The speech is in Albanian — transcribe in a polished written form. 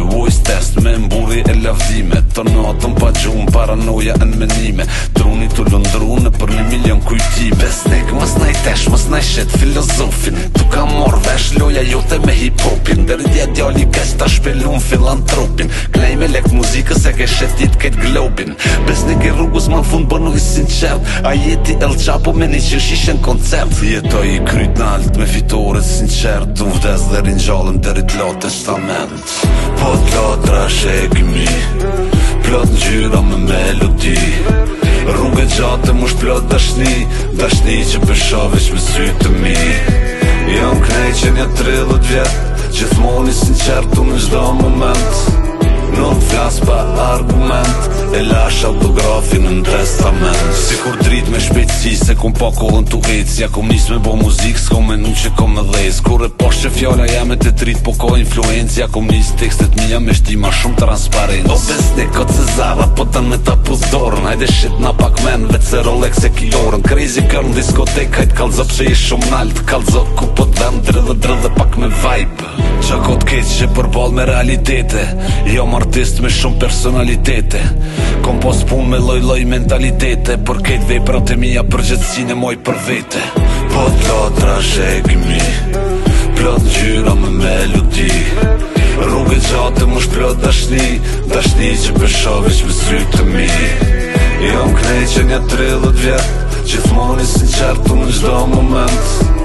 voice test me mburi e lavdime. Të natën pa gjumë, paranoja në menime. Truni të lëndrune për 1.000.000 kujtime. Besnik, mës najtesh, mës najshet filozofin. Tu ka mor vesh loja jote me hip-hopin. Deri dje djali kes ta shpelun filantropin. Klej me lekt muzikës e ke shetit kejt globin. Besnik i rrugës ma në fund bënu i sinqert. A jeti El Chapo me një që shishen koncert. Jetoj i kryt në alt me fitore sinqert. Du vdes dhe rinjallën deri t'la testament. Po t'latra shekimi, plot në gjyra me melodi. Rrugë gjatë më shplot dashni, dashni që përshavesh me sytë mi. Jam knej që një 30 vjet, gjithmoni sinqert unë në gjdo moment. Nuk flas pa argument, e lash autografin në testament. Si kur drit me shpejtësi, se kum pa kohën tu ec. Ja kum nis me bo muzik, s'kom menu që kom me dhez. Kur e posh që fjalla jame të trit, po ka influenc. Ja kum nis tekstet mija me shti ma shumë transparent. O besnik o Cezara, po të me ta puzdorën. Hajde shit na pak men, vet se Rolex e kilorën. Crazy girl në diskotek, hajt kalzo pse i shumë nalt. Kalzo ku po dhem, drëdhe pak me vibe. Qa kot keq që përbal me realitete. Jo artist me shumë personalitete. Kom pos pun me loj mentalitete. Për kejt veprat e mija përgjithsin e moj për vete. Po t'latra shekimi, plot në gjyra me melodi. Rrugë gjatë më shplot dashni, dashni që përshavesh me sytë mi. Jam knej që një 30 vjet, gjithmoni sinqert unë në gjdo moment.